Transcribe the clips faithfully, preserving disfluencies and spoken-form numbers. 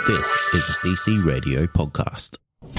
This is a C C Radio podcast.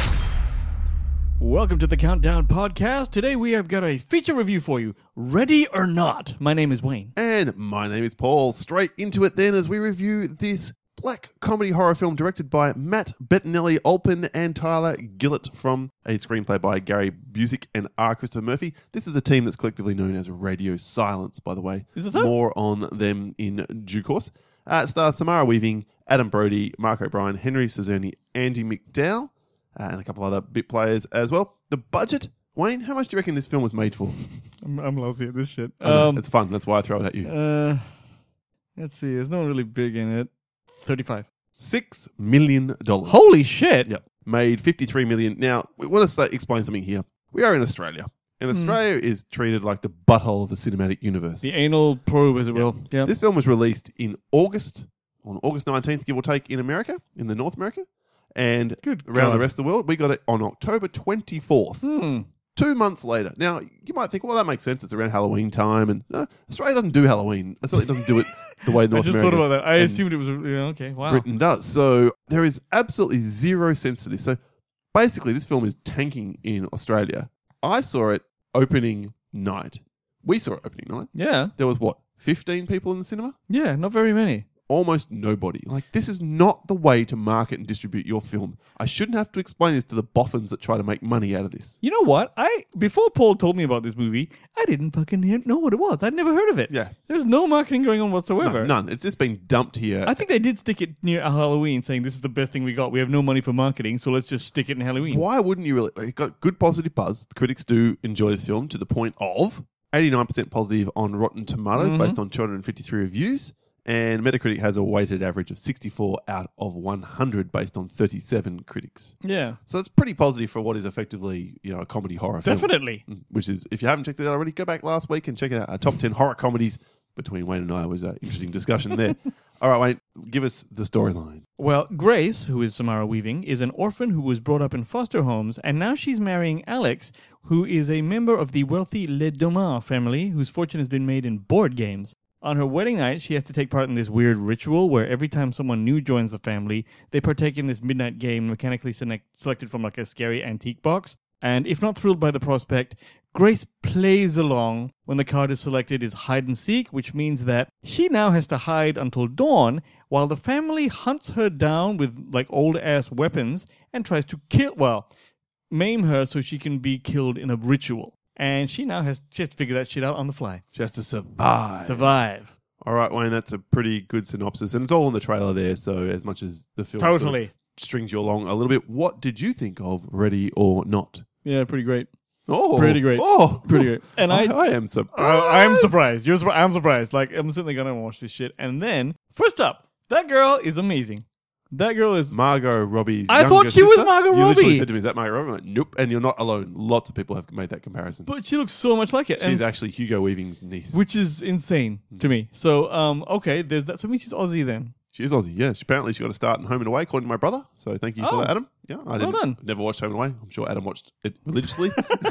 Welcome to the Countdown Podcast. Today we have got a feature review for you. Ready or not? My name is Wayne. And my name is Paul. Straight into it then as we review this black comedy horror film directed by Matt Bettinelli Olpin and Tyler Gillett from a screenplay by Gary Busick and R. Christopher Murphy. This is a team that's collectively known as Radio Silence, by the way. Is it so? More on them in due course. Uh, it stars Samara Weaving, Adam Brody, Mark O'Brien, Henry Cezerny, Andy McDowell, uh, and a couple other bit players as well. The budget, Wayne, how much do you reckon this film was made for? I'm, I'm lousy at this shit. Um, it's fun. That's why I throw it at you. Uh, let's see. There's no one really big in it. thirty-five. Six million dollars. Holy shit. Yep. Made fifty-three million. Now, we want to start, explain something here. We are in Australia. And Australia mm. is treated like the butthole of the cinematic universe. The anal probe, as it will. Yeah. This film was released in August, on August nineteenth, give or take, in America, in the North America. And Good around God. the rest of the world, we got it on October twenty-fourth. Hmm. Two months later. Now, you might think, well, that makes sense. It's around Halloween time. And no, Australia doesn't do Halloween. It certainly doesn't do it the way North I just America thought about that. I assumed it was, yeah, okay, wow. Britain does. So there is absolutely zero sense to this. So basically, this film is tanking in Australia. I saw it opening night. We saw it opening night. Yeah. There was, what, fifteen people in the cinema? Yeah, not very many. Almost nobody. Like, this is not the way to market and distribute your film. I shouldn't have to explain this to the boffins that try to make money out of this. You know what? I Before Paul told me about this movie, I didn't fucking hear, know what it was. I'd never heard of it. Yeah. There's no marketing going on whatsoever. No, none. It's just been dumped here. I think they did stick it near Halloween, saying this is the best thing we got. We have no money for marketing, so let's just stick it in Halloween. Why wouldn't you really? It got good positive buzz. The critics do enjoy this film to the point of eighty-nine percent positive on Rotten Tomatoes Mm-hmm. based on two hundred fifty-three reviews. And Metacritic has a weighted average of sixty-four out of one hundred based on thirty-seven critics. Yeah. So it's pretty positive for what is effectively, you know, a comedy horror Definitely. film. Which is, if you haven't checked it out already, go back last week and check it out. Our top ten horror comedies between Wayne and I was an interesting discussion there. All right, Wayne, give us the storyline. Well, Grace, who is Samara Weaving, is an orphan who was brought up in foster homes, and now she's marrying Alex, who is a member of the wealthy Les Domas family, whose fortune has been made in board games. On her wedding night, she has to take part in this weird ritual where every time someone new joins the family, they partake in this midnight game mechanically select- selected from like a scary antique box. And if not thrilled by the prospect, Grace plays along when the card is selected is hide and seek, which means that she now has to hide until dawn while the family hunts her down with like old ass weapons and tries to kill, well, maim her so she can be killed in a ritual. And she now has, she has to figure that shit out on the fly. She has to survive. Survive. All right, Wayne, that's a pretty good synopsis. And it's all in the trailer there, so as much as the film sort of Totally. strings you along a little bit, what did you think of Ready or Not? Yeah, pretty great. Oh, Pretty great. Oh, Pretty great. And I, I, I am surprised. I, I'm surprised. You're surprised. I'm surprised. Like, I'm sitting there gonna watch this shit. And then, first up, that girl is amazing. That girl is... Margot Robbie's I younger thought she was sister. Margot You literally Robbie. said to me, is that Margot Robbie? I'm like, nope. And you're not alone. Lots of people have made that comparison. But she looks so much like it. She's and, actually Hugo Weaving's niece. Which is insane to me. So, um, okay, there's that. So, I mean, she's Aussie then. She is Aussie, yeah. She, apparently she got a start in Home and Away, according to my brother. So thank you for Oh. that, Adam. Yeah, I didn't, done. never watched Home and Away. I'm sure Adam watched it religiously.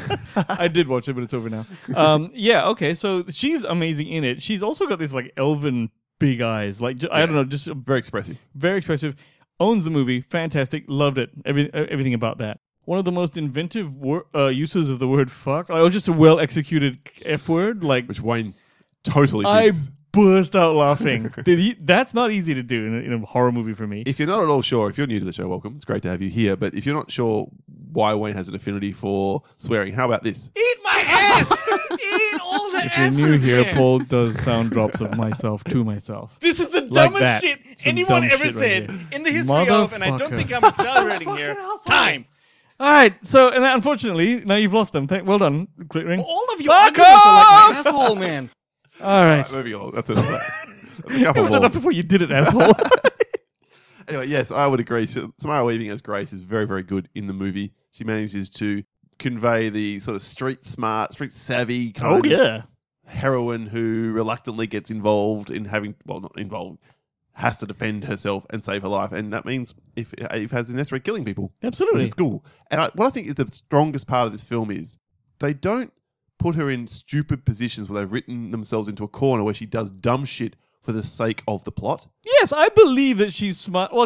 I did watch it, but it's over now. Um, yeah, okay, so she's amazing in it. She's also got these, like, elven big eyes. Like, ju- I Yeah. don't know, just Very expressive. very expressive. Owns the movie, fantastic, loved it. Every, everything about that. One of the most inventive wor- uh, uses of the word fuck, or just a well executed F word. Like, Which Wayne totally I digs. burst out laughing. Did he, that's not easy to do in a, in a horror movie for me. If you're not at all sure, if you're new to the show, welcome. It's great to have you here. But if you're not sure why Wayne has an affinity for swearing, how about this? Eat my ass! Eat all the If you're new here, Paul does sound drops of myself to myself. This is the Like dumbest that. shit Some anyone dumb ever shit right said here. in the history of, and I don't Motherfucker. think I'm accelerating here. Time. All right, so and then, unfortunately, now you've lost them. Thank, well done, Quick Ring. All of your Fuck arguments are like my off! asshole, man. All right, Right, moving along. That's enough. That's a it couple was more. enough before you did it, asshole. Anyway, yes, I would agree. Samara Weaving as Grace is very, very good in the movie. She manages to convey the sort of street smart, street savvy kind oh of yeah, heroine who reluctantly gets involved in having, well, not involved, has to defend herself and save her life. And that means if if has the necessary killing people. absolutely. Which is cool. And I, what I think is the strongest part of this film is they don't put her in stupid positions where they've written themselves into a corner where she does dumb shit for the sake of the plot. Yes, I believe that she's smart. Well, just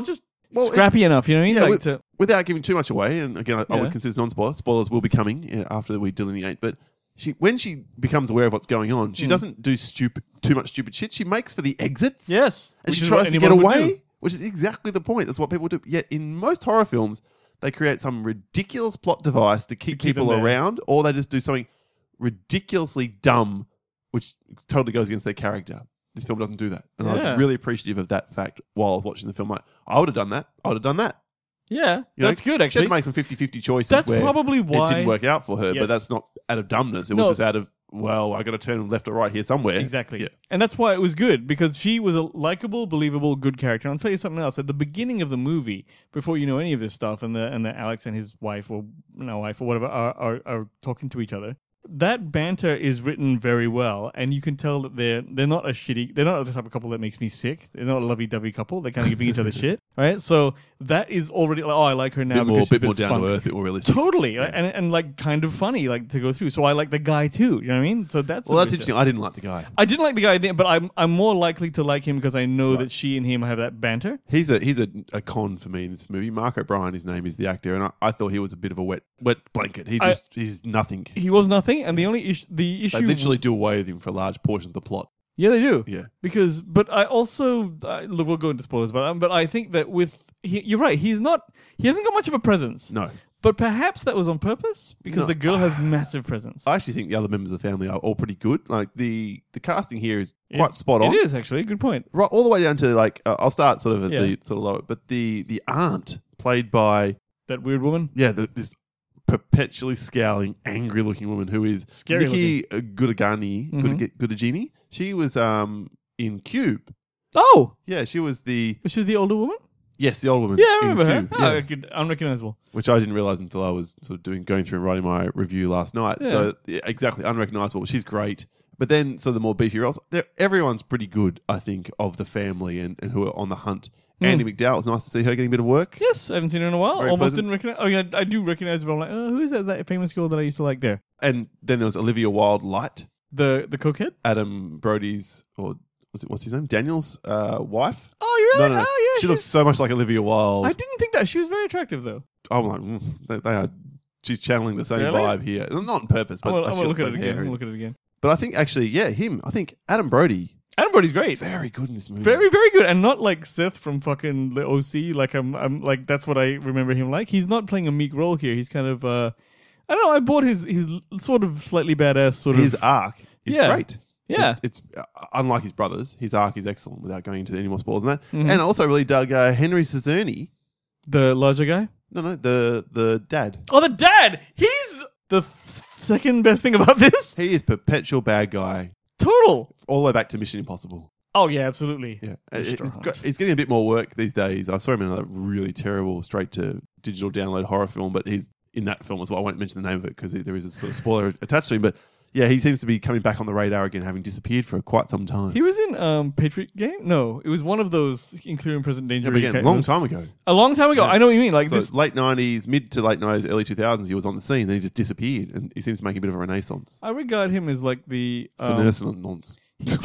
Well, it- scrappy enough. You know what I mean? Yeah, like with- to, without giving too much away, and again, I, I Yeah. would consider non-spoiler. Spoilers will be coming uh, after we delineate, but she, when she becomes aware of what's going on, she Mm. doesn't do stupid, too much stupid shit. She makes for the exits, yes, and which she is what tries to get anyone would do. away, which is exactly the point. That's what people do. Yet in most horror films, they create some ridiculous plot device to keep, To keep people them there. around, or they just do something ridiculously dumb, which totally goes against their character. This film doesn't do that, and I Yeah. was really appreciative of that fact while I was watching the film. Like, I would have done that. I would have done that. Yeah, You know, that's good She had actually. to make some fifty-fifty choices. That's where probably it why. didn't work out for her, Yes. but that's not out of dumbness. It No. was just out of, well, I got to turn left or right here somewhere. Exactly. Yeah. And that's why it was good, because she was a likable, believable, good character. And I'll tell you something else. At the beginning of the movie, before you know any of this stuff, and the and the Alex and his wife or no wife or whatever are, are, are talking to each other, that banter is written very well, and you can tell that they're they're not a shitty they're not the type of couple that makes me sick. They're not a lovey-dovey couple. They're kind of giving each other shit, right? So that is already like, oh, I like her now Bit more, because she's bit been more down spunk. to earth, bit more realistic. Totally, and, and like kind of funny, like to go through. So I like the guy too. You know what I mean? So that's Well, a that's bit- interesting. I didn't like the guy. I didn't like the guy, then, but I'm I'm more likely to like him because I know that she and him have that banter. He's a he's a, a con for me in this movie. Mark O'Brien, his name is the actor, and I, I thought he was a bit of a wet wet blanket. He I- just he's nothing. He was nothing, and the only issue, the issue, They literally do away with him for a large portion of the plot. yeah, they do, Yeah. because, but I also, I, look, we'll go into spoilers, but um, but I think that with, he, you're right, he's not, he hasn't got much of a presence, No. but perhaps that was on purpose because No. the girl has massive presence. I actually think the other members of the family are all pretty good. Like the the casting here is quite It's- spot on. It is actually good point. Right, all the way down to like uh, I'll start sort of at Yeah. the sort of lower, but the the aunt played by That weird woman. yeah the, this perpetually scowling, angry looking woman who is Scary Nikki Gudagani, Mhm. Gud- Gudagini. She was um in Cube. Oh, Yeah, she was the was she the older woman? yes the old woman. Yeah, I in remember her. Cube, Oh, yeah. good, unrecognizable. Which I didn't realize until I was sort of doing going through and writing my review last night. Yeah. So yeah, exactly unrecognizable. She's great. But then, so the more beefy roles, they're- everyone's pretty good, I think, of the family and, and who are on the hunt. Hmm. Andy McDowell, it's nice to see her getting a bit of work. Yes, I haven't seen her in a while. Very Almost pleasant. didn't recognize. Oh yeah, I do recognize her. But I'm like, oh, who is that? That famous girl that I used to like there. And then there was Olivia Wilde Light, The the cokehead. Adam Brody's, or was it, what's his name? Daniel's uh, wife? Oh, you really? No, no, no. Oh yeah. she she's- looks so much like Olivia Wilde. I didn't think that she was very attractive though. I'm like, mm, they, they are. She's channeling the same Really? vibe here. Not on purpose, I'm but gonna, I'm she gonna looks look at it like again. her. I'm gonna look at it again. But I think actually, yeah, him. I think Adam Brody, Adam Brody's great. very good in this movie. Very, very good, and not like Seth from fucking the O C. Like I'm, I'm like that's what I remember him like. He's not playing a meek role here. He's kind of, uh, I don't know. I bought his his sort of slightly badass sort His of. arc is Yeah. great. Yeah. It- it's uh, unlike his brothers. His arc is excellent. Without going into any more spoilers than that, Mhm. and I also really dug uh, Henry Cezerny. The larger guy. No, no, the the dad. Oh, the dad. He's the th- second best thing about this. He is perpetual bad guy Total. all the way back to Mission Impossible. Oh yeah, absolutely. Yeah, Mister It's Hunt. got, he's getting a bit more work these days. I saw him in another really terrible straight to digital download horror film, but he's in that film as well. I won't mention the name of it because there is a sort of spoiler attached to him. But yeah, he seems to be coming back on the radar again, having disappeared for quite some time. He was in um Patriot Game. No, it was one of those, including Present Danger. yeah, but again, kind- long time ago. A long time ago. Yeah. I know what you mean. Like So this. late nineties, mid to late nineties, early two thousands, he was on the scene. Then he just disappeared, and he seems to make a bit of a renaissance. I regard him as like the. So Um, that's not nonsense.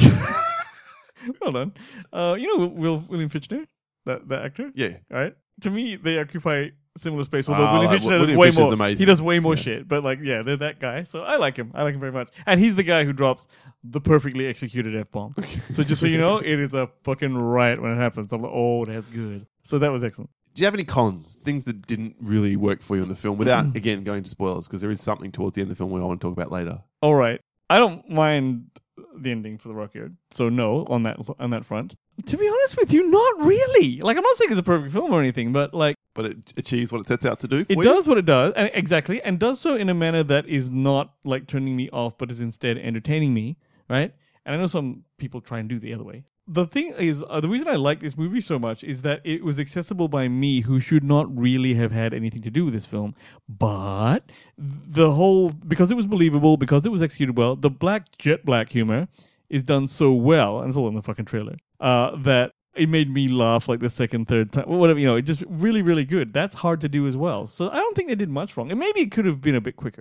well done. Uh, you know Will William Fichtner, that that actor. Yeah, Right. To me, they occupy similar space. Although Ah, William like, Fichtner does William way Fichtner's more. amazing. He does way more Yeah. shit. But like, yeah, they're that guy. So I like him. I like him very much. And he's the guy who drops the perfectly executed f bomb. So just so you know, it is a fucking riot when it happens. I'm like, oh, that's good. So that was excellent. Do you have any cons, things that didn't really work for you in the film, without again going to spoilers? Because there is something towards the end of the film we I want to talk about later. All right. I don't mind the ending for the Rockyard. So no, on that on that front. To be honest with you, not really. Like, I'm not saying it's a perfect film or anything, but like, But it achieves what it sets out to do. For it you? does what it does, and exactly, and does so in a manner that is not like turning me off, but is instead entertaining me, right? And I know some people try and do the other way. The thing is, uh, the reason I like this movie so much is that it was accessible by me, who should not really have had anything to do with this film. But the whole, because it was believable, because it was executed well, the black jet black humor is done so well, and it's all in the fucking trailer, uh, that it made me laugh like the second, third time, whatever, you know, it just really, really good. That's hard to do as well. So I don't think they did much wrong. And maybe it could have been a bit quicker.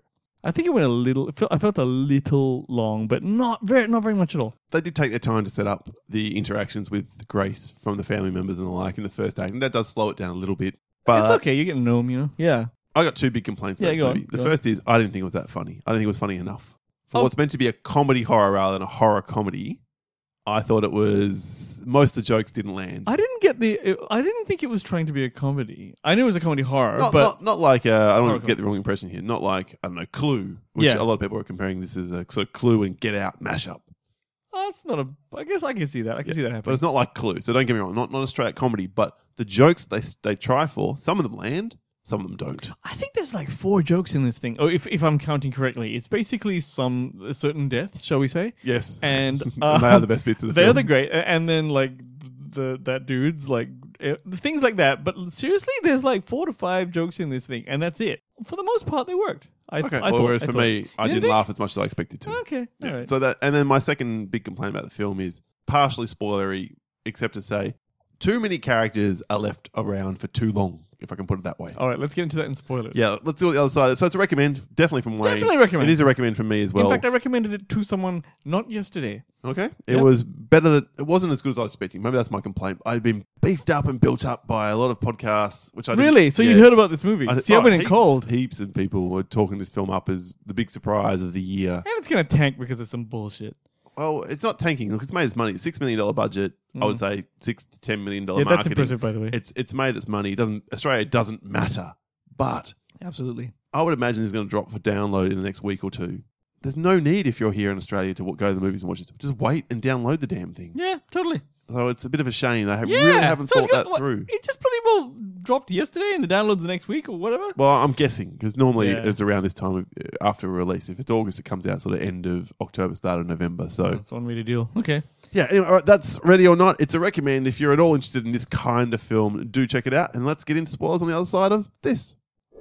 I think it went a little. It felt, I felt a little long, but not very, not very much at all. They did take their time to set up the interactions with Grace from the family members and the like in the first act, and that does slow it down a little bit. But It's okay. You're getting to know them, you know. Yeah. I got two big complaints about Yeah, this go on, movie. The go on. first is I didn't think it was that funny. I didn't think it was funny enough. For Oh. what's meant to be a comedy horror rather than a horror comedy, I thought it was... Most of the jokes didn't land. I didn't get the. I didn't think it was trying to be a comedy. I knew it was a comedy horror, Not, but not, not like, uh, I don't Horror want to get the wrong impression here, not like, I don't know, Clue, which Yeah. a lot of people are comparing this as a sort of Clue and Get Out mashup. oh, it's not a. I guess I can see that. I can see that But happening. it's not like Clue, so don't get me wrong, not, not a straight comedy, but the jokes they they try for, some of them land, some of them don't. I think there's like four jokes in this thing. Oh, if if I'm counting correctly, it's basically some certain deaths, shall we say? Yes. And, And uh, they are the best bits of the They're film. the great, and then like the that dude's like uh, things like that. But seriously, there's like four to five jokes in this thing, and that's it. For the most part, they worked. I, Okay, I well, thought, whereas I for thought. me, I You didn't didn't think? laugh as much as I expected to. Okay, Yeah. all right. So that, and then my second big complaint about the film is partially spoilery, except to say, too many characters are left around for too long, if I can put it that way. all right, let's get into that in spoilers. Yeah, let's do the other side. So it's a recommend, definitely from Wayne. Definitely recommend. It is a recommend from me as well. in fact, I recommended it to someone not yesterday. Okay. It Yep. was better than, it wasn't as good as I was expecting. Maybe that's my complaint. I'd been beefed up and built up by a lot of podcasts, which I didn't- Really? So yeah. you'd heard about this movie? I, See, I oh, went in heaps, cold, Heaps of people were talking this film up as the big surprise of the year. and it's gonna tank because of some bullshit. Well, it's not tanking. Look, it's made its money. Six million dollar budget. I would say six to ten million dollar Mm. Yeah, that's marketing. impressive, by the way. It's it's made its money. It doesn't Australia doesn't matter, but Absolutely. I would imagine it's going to drop for download in the next week or two. There's no need if you're here in Australia to w- go to the movies and watch it. Just wait and download the damn thing. Yeah, totally. So it's a bit of a shame. They have Yeah, really haven't so it's thought got- that what, through. It just pretty well dropped yesterday, and the downloads the next week or whatever. Well, I'm guessing because normally Yeah. it's around this time of, uh, after release. If it's August, it comes out sort of end of October, start of November. So That's one way to deal. Okay. yeah, anyway, all right, that's Ready or Not. It's a recommend. If you're at all interested in this kind of film, do check it out. And let's get into spoilers on the other side of this.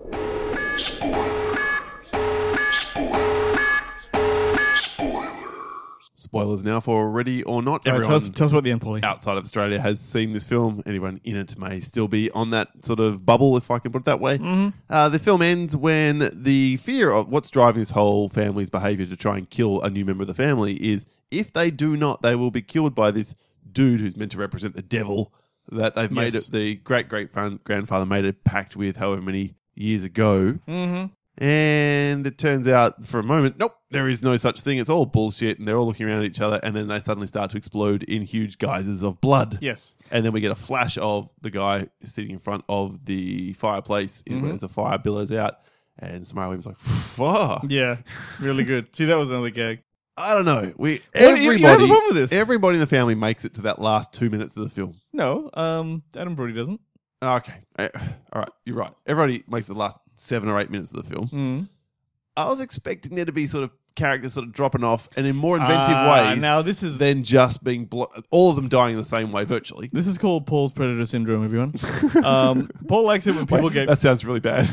Spoilers now for Ready or Not. All right, Everyone tell, us, tell us about the end, Paulie. outside of Australia has seen this film. Anyone in it may still be on that sort of bubble, if I can put it that way. Mm-hmm. Uh, the film ends when the fear of what's driving this whole family's behavior to try and kill a new member of the family is if they do not, they will be killed by this dude who's meant to represent the devil that they've made Yes. it. The great great grandfather made a pact with however many years ago. Mm-hmm. And it turns out for a moment, nope, there is no such thing. It's all bullshit. And they're all looking around at each other. And then they suddenly start to explode in huge geysers of blood. Yes. And then we get a flash of the guy sitting in front of the fireplace in, Mhm. as the fire billows out. And Samara Williams was like, fuck. Yeah. Really good. See, that was another gag. I don't know. We What, you- you have a everybody, problem with this? everybody in the family makes it to that last two minutes of the film. No, um, Adam Brody doesn't. Okay. Eh, All right. You're right. Everybody makes it the last seven or eight minutes of the film. Mm. I was expecting there to be sort of characters sort of dropping off and in more inventive Ah, ways Now this is than just being blo- all of them dying the same way virtually. this is called Paul's predator syndrome. Everyone, um, Paul likes it when people Wait, get. that sounds really bad.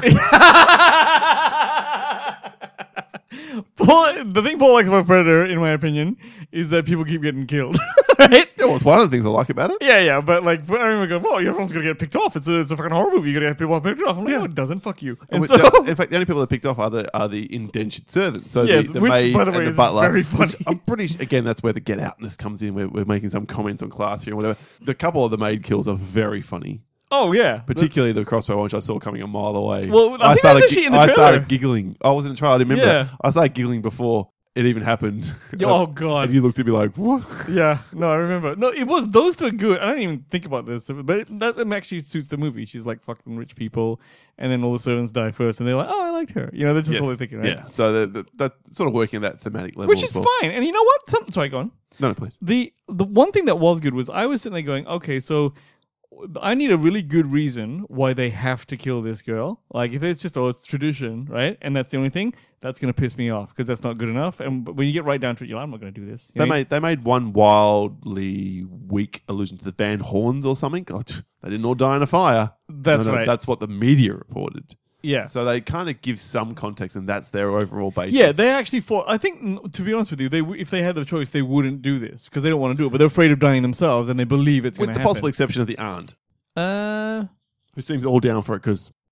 Paul, the thing Paul likes about Predator, in my opinion, is that people keep getting killed. Right? That was one of the things I like about it. Yeah, yeah, but like, I remember going, "Well, everyone's gonna get picked off. It's a, it's a fucking horror movie. You're gonna get people picked off." I'm like, Yeah. "No, it doesn't. Fuck you." And Which, so, uh, in fact, the only people that picked off are the are the indentured servants. So Yes, the, the which, maid by the way, and the is butler. very which funny. I'm pretty s- again that's where the get outness comes in. We're, we're making some comments on class here and whatever. The couple of the maid kills are very funny, oh yeah, particularly the crossbow one, which I saw coming a mile away. Well, I think that's started actually in the I trailer. started giggling. I was in the trailer. I didn't remember. Yeah. that. I started giggling before it even happened. Oh god. And you looked at me like, what? Yeah, no, I remember. No, it was those two are good. I didn't even think about this, but it, that that actually suits the movie. She's like fucking rich people, and then all the servants die first, and they're like, "Oh, I liked her." You know, that's just Yes. all they're thinking, right? Yeah. So the, the, that's sort of working at that thematic level. Which as is well. fine. And you know what? Some, sorry, go on. No, no, please. The the one thing that was good was I was sitting there going, okay, so I need a really good reason why they have to kill this girl. Like if it's just oh it's tradition, right? And that's the only thing, that's gonna piss me off because that's not good enough. And when you get right down to it, you're like, I'm not gonna do this. You They know? made they made one wildly weak allusion to the Van Horns or something. God, they didn't all die in a fire. That's No, no, right. That's what the media reported. yeah. So they kind of give some context, and that's their overall basis. Yeah, they actually fought. I think, n- to be honest with you, they w- if they had the choice, they wouldn't do this because they don't want to do it, but they're afraid of dying themselves and they believe it's with going the to happen. possible exception of the aunt, Uh, who seems all down for it because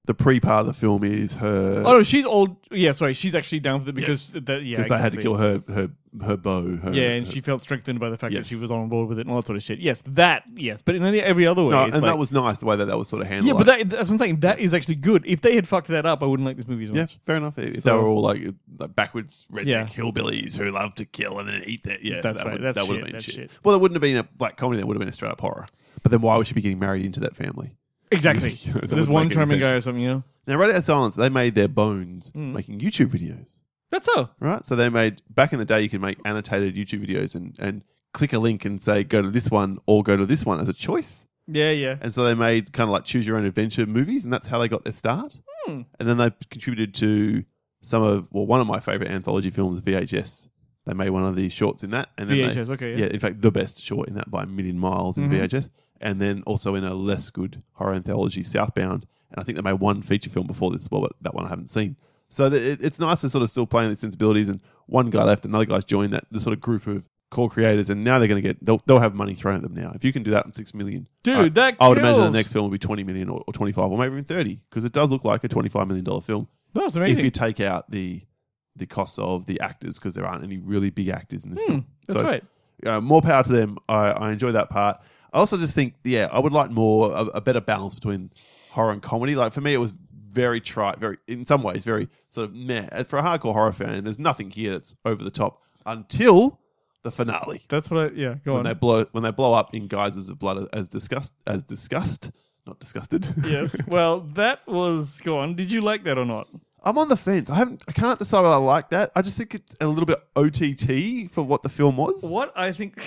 the pre part of the film is her. Oh no, she's old. Yeah, sorry, she's actually down for it because Yes. that, yeah, because they had to exactly. kill her her her beau. Her, Yeah, and her- she felt strengthened by the fact Yes. that she was on board with it and all that sort of shit. Yes, that, yes. But in any, every other way, no, it's and like, that was nice the way that that was sort of handled. yeah, but like- that, that's what I'm saying. That is actually good. If they had fucked that up, I wouldn't like this movie as yeah, much. fair enough. If they So- were all like, like backwards redneck Yeah. hillbillies who love to kill and then eat that, yeah, That's that right, Would, that's that would shit, have been that's shit. shit. Well, it wouldn't have been a black comedy. That would have been a straight up horror. But then why would she be getting married into that family? Exactly. So it There's wouldn't one make any charming guy sense. or something, you know? Now, Radiator Silence, they made their bones Mm. making YouTube videos. That's all. Right, so they made back in the day. You could make annotated YouTube videos and, and click a link and say go to this one or go to this one as a choice. Yeah, yeah. And so they made kind of like choose your own adventure movies, and that's how they got their start. Hmm. And then they contributed to some of well, one of my favorite anthology films, V H S. They made one of the shorts in that, and then V they- H S, okay, yeah. yeah, in fact, the best short in that by a million miles in Mhm. V H S, and then also in a less good horror anthology, Southbound. And I think they made one feature film before this as well, but that one I haven't seen. So th- it, it's nice to sort of still play on these sensibilities. And one guy left, another guy's joined that the sort of group of core creators, and now they're going to get they'll, they'll have money thrown at them now. If you can do that in six million, Dude, I, that I would imagine the kills. next film will be twenty million or, or twenty-five or maybe even thirty, because it does look like a twenty-five million dollar film. That's If amazing. you take out the the costs of the actors, because there aren't any really big actors in this Hmm, film. that's So, right. uh, more power to them. I, I enjoy that part. I also just think, yeah, I would like more a, a better balance between horror and comedy. Like for me, it was very trite, very in some ways very sort of meh. As for a hardcore horror fan, there's nothing here that's over the top until the finale That's what I, yeah, go when on. they blow when they blow up in guises of blood as disgust as disgust, not disgusted. Yes. Well, that was, go on. Did you like that or not? I'm on the fence. I haven't. I can't decide whether I like that. I just think it's a little bit O T T for what the film was. What I think.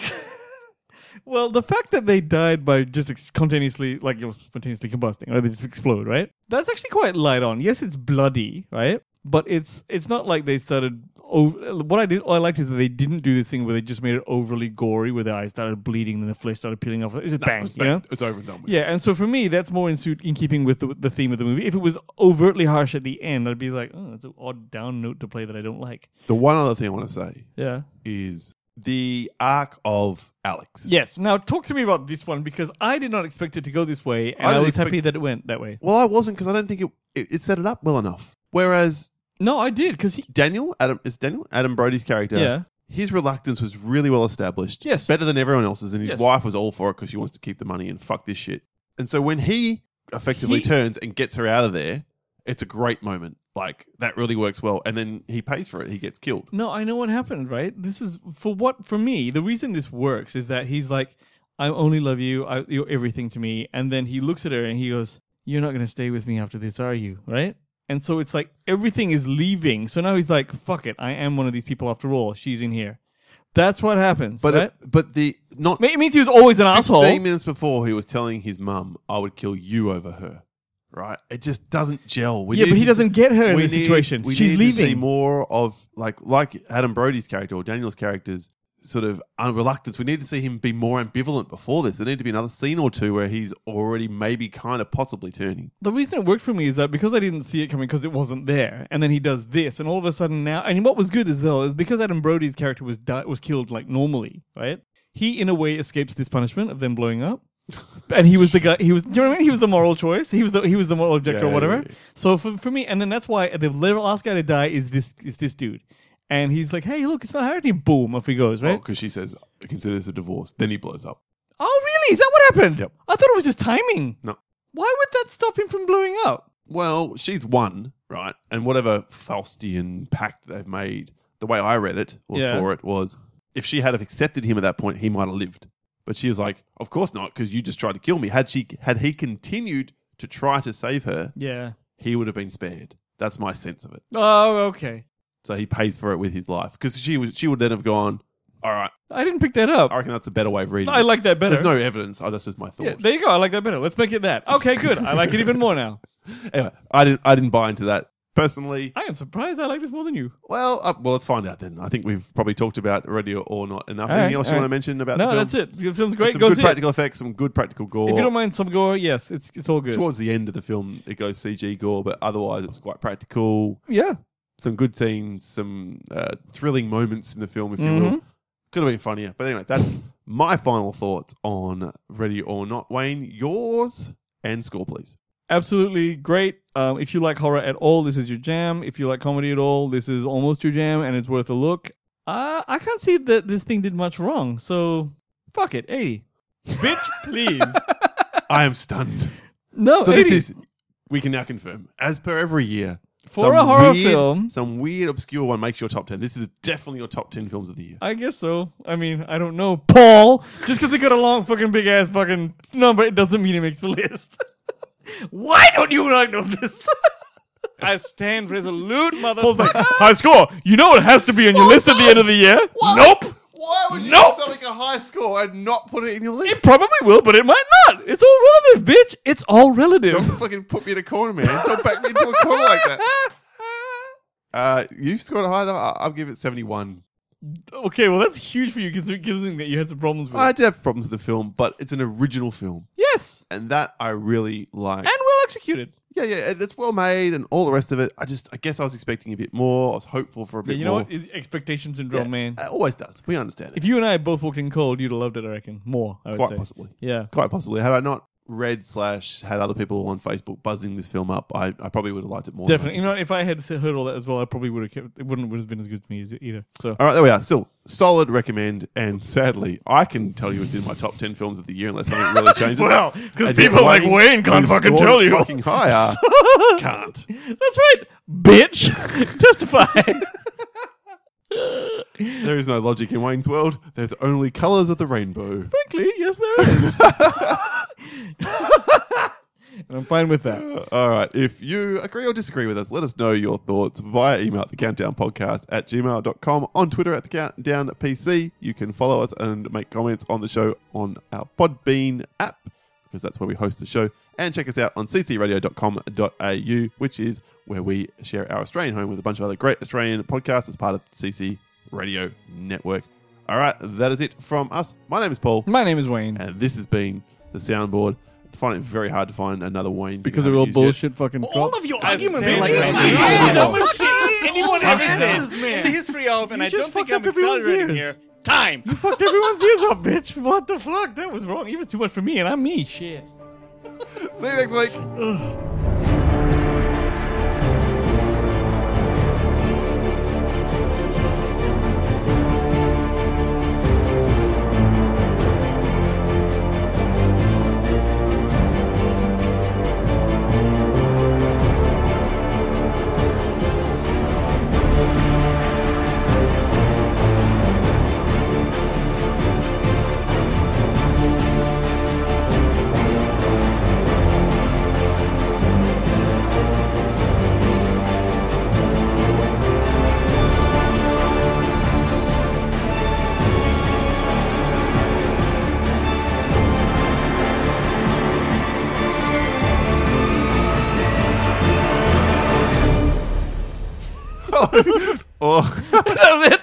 Well, the fact that they died by just ex- spontaneously, like, you know, spontaneously combusting, or they just explode, right? That's actually quite light on. Yes, it's bloody, right? But it's it's not like they started. Over, what I did, what I liked is that they didn't do this thing where they just made it overly gory, where the eyes started bleeding and the flesh started peeling off. It's just bang, It's, you know? it's over and done with. Yeah, and so for me, that's more in suit in keeping with the, the theme of the movie. If it was overtly harsh at the end, I'd be like, oh, it's an odd down note to play that I don't like. The one other thing I want to say Yeah. is the arc of Alex. Yes. Now talk to me about this one, because I did not expect it to go this way, and I I, didn't was expect- happy that it went that way. Well, I wasn't, because I don't think it, it it set it up well enough. Whereas No, I did, because he. Daniel, Adam is Daniel Adam Brody's character. Yeah. His reluctance was really well established. Yes. Better than everyone else's, and his Yes. wife was all for it because she wants to keep the money and fuck this shit. And so when he effectively He- turns and gets her out of there, it's a great moment. Like that really works well. And then he pays for it. He gets killed. No, I know what happened, right? This is for what for me. The reason this works is that he's like, "I only love you. I, you're everything to me." And then he looks at her and he goes, "You're not going to stay with me after this, are you?" Right? And so it's like everything is leaving. So now he's like, "Fuck it. I am one of these people after all. She's in here." That's what happens. But right? it, but the not it means he was always an asshole. fifteen minutes before he was telling his mum, "I would kill you over her." Right? It just doesn't gel. We Yeah, need but he to doesn't get her in we this need- situation. We She's need to see leaving. more of like like Adam Brody's character or Daniel's character's sort of un- reluctance. We need to see him be more ambivalent before this. There need to be another scene or two where he's already maybe kind of possibly turning. The reason it worked for me is that because I didn't see it coming because it wasn't there, and then he does this, and all of a sudden now, and what was good as well is because Adam Brody's character was di- was killed like normally, right? He in a way escapes this punishment of them blowing up, and he was the guy. He was, do you know what I mean? He was the moral choice. He was the he was the moral objector Yeah, or whatever. yeah, yeah. So for for me, and then that's why the last guy to die is this is this dude, and he's like, hey, look, it's not hurting. Boom, off he goes, right? Because she says, "Consider this a divorce." Then he blows up. Oh, really? Is that what happened? Yep. I thought it was just timing. No. Why would that stop him from blowing up? Well, she's won, right? And whatever Faustian pact they've made, the way I read it or Yeah. saw it was, if she had have accepted him at that point, he might have lived. But she was like, "Of course not, because you just tried to kill me." Had she had he continued to try to save her, Yeah. he would have been spared. That's my sense of it. Oh, okay. So he pays for it with his life, because she was she would then have gone, "All right, I didn't pick that up. I reckon that's a better way of reading." I it. like that better. There's no evidence. Oh, that's just my thought. Yeah, there you go. I like that better. Let's make it that. Okay, good. I like it even more now. Anyway, I didn't I didn't buy into that personally. I am surprised I like this more than you. Well, uh, well, let's find out then. I think we've probably talked about Ready or Not enough. All Anything right, else you all want to right. mention about No, the film? that's it. The film's great. Some Go good see practical effects, some good practical gore. it. If you don't mind some gore, yes, it's it's all good. Towards the end of the film, it goes C G gore, but otherwise it's quite practical. Yeah. Some good scenes, some uh, thrilling moments in the film, if you Mhm. will. Could have been funnier. But anyway, that's my final thoughts on Ready or Not. Wayne, yours and score, please. absolutely great. Um, if you like horror at all, this is your jam. If you like comedy at all, this is almost your jam, and it's worth a look. Uh, I can't see that this thing did much wrong, so fuck it, eighty. Bitch, please. I am stunned. No, So eighty. this is, we can now confirm, as per every year, For some a horror weird- film. some weird obscure one makes your top ten. This is definitely your top ten films of the year. I guess so. I mean, I don't know, Paul. Just because they got a long fucking big ass fucking number, it doesn't mean it makes the list. Why don't you not know this? I stand resolute, mother. Paul's like, high score. You know it has to be on your list at the end of the year. Nope. Why would you Nope. give something a high score and not put it in your It list? probably will, but it might not. It's all relative, bitch. It's all relative. Don't fucking put me in a corner, man. Don't back me into a corner like that. Uh, you scored a high. I- I'll give it seventy-one. Okay, well that's huge for you considering that you had some problems with I it. did have problems with the film, but it's an original film, Yes, and that I really like. and well executed. yeah, yeah, it's well made, and all the rest of it. I just, I guess, I was expecting a bit more. I was hopeful for a Yeah, bit you know more. what? It's expectation syndrome, Yeah, man. It always does. We understand it. If you and I both walked in cold, you'd have loved it, I reckon. More, I would Quite say. possibly. Yeah. Quite possibly. Had I not read slash had other people on Facebook buzzing this film up, I, I probably would have liked it more. than I Definitely. did. You know, if I had heard all that as well, I probably would have kept, it wouldn't would have been as good to me as either. So All right, there we are. Still, solid recommend, and sadly, I can tell you it's in my top ten films of the year unless something really changes. Well, 'cause And people like Wayne, Wayne can't who fucking scored tell you. Fucking higher, can't. that's right, bitch. Testify. There is no logic in Wayne's world. There's only colours of the rainbow. Frankly, yes, there is. And I'm fine with that. All right. If you agree or disagree with us, let us know your thoughts via email at the countdown podcast at gmail dot com, on Twitter at the countdown P C. You can follow us and make comments on the show on our Podbean app, because that's where we host the show. And check us out on c c radio dot com dot a u, which is where we share our Australian home with a bunch of other great Australian podcasts as part of the C C Radio Network. All right. That is it from us. My name is Paul, My name is Wayne. and this has been the soundboard. I find it very hard to find another Wayne Because we they're all haven't used yet. bullshit fucking All drops. of your I arguments stand are like ready. that. Yeah. The dumbest shit anyone ever Fuck said this, man. in the history of, and You I just don't think fucked I'm up everyone's exaggerating ears. here. Time. You fucked everyone's ears up, bitch. What the fuck? That was wrong. Even too much for me, and I'm me. Shit. See you next week. Oh. That was it.